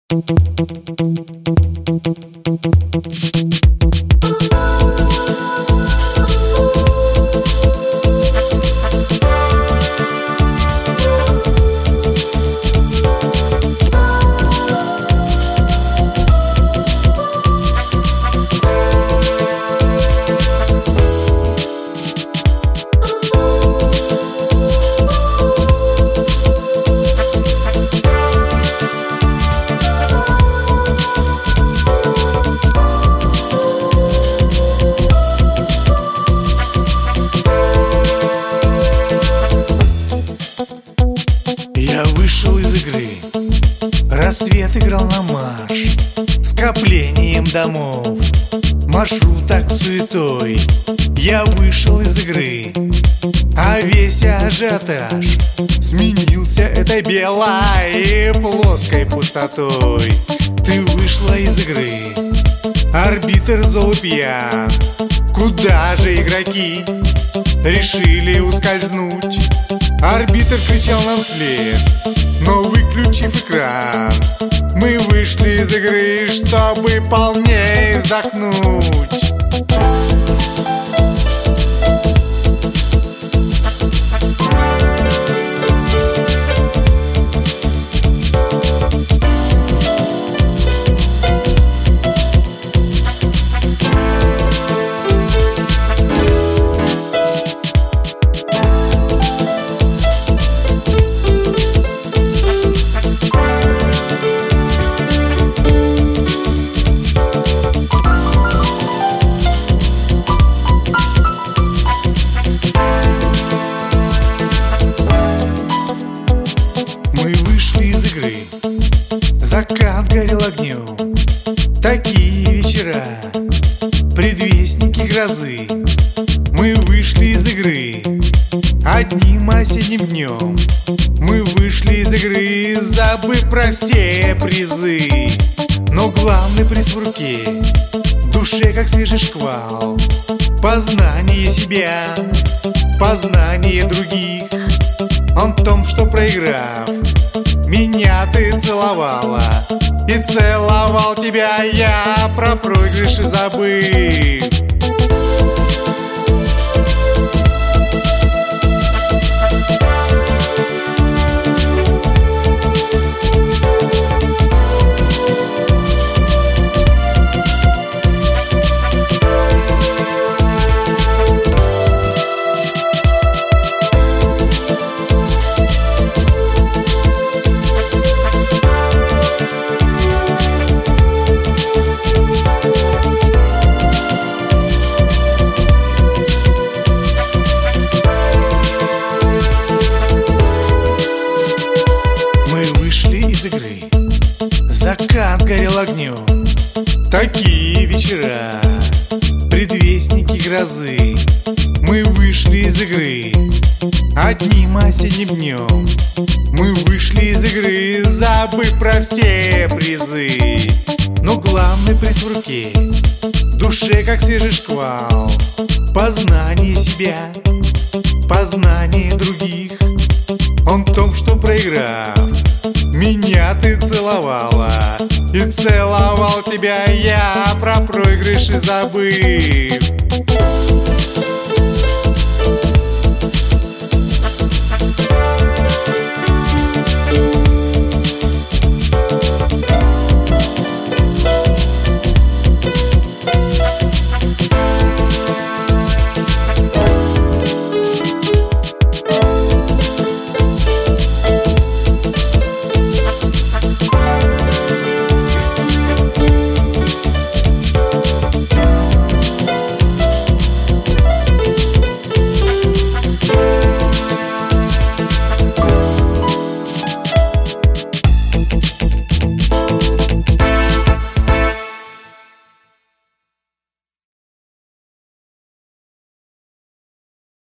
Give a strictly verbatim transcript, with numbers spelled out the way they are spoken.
Я вышел из игры, рассвет играл на марш, скоплением домов, маршрут так суетой. Я вышел из игры, а весь ажиотаж сменился этой белой и плоской пустотой. Ты вышла из игры, арбитр зол и пьян. Куда же игроки решили ускользнуть? Арбитр кричал нам вслед, но выключив экран, мы вышли из игры, чтобы полнее вздохнуть. Закат горел огнем, такие вечера, предвестники грозы. Мы вышли из игры одним осенним днем. Мы вышли из игры, забыв про все призы. Но главный приз в руке, в душе как свежий шквал. Познание себя, познание других. Он в том, что проиграв, меня ты целовала, и целовал тебя я, про проигрыши забыв. Закат горел огнем, такие вечера, предвестники грозы. Мы вышли из игры одним осенним днем. Мы вышли из игры, забыв про все призы. Но главный приз в руке, в душе как свежий шквал. Познание себя, познание других. Он в том, что проиграв, меня ты целовала, и целовал тебя я, про проигрыши забыв.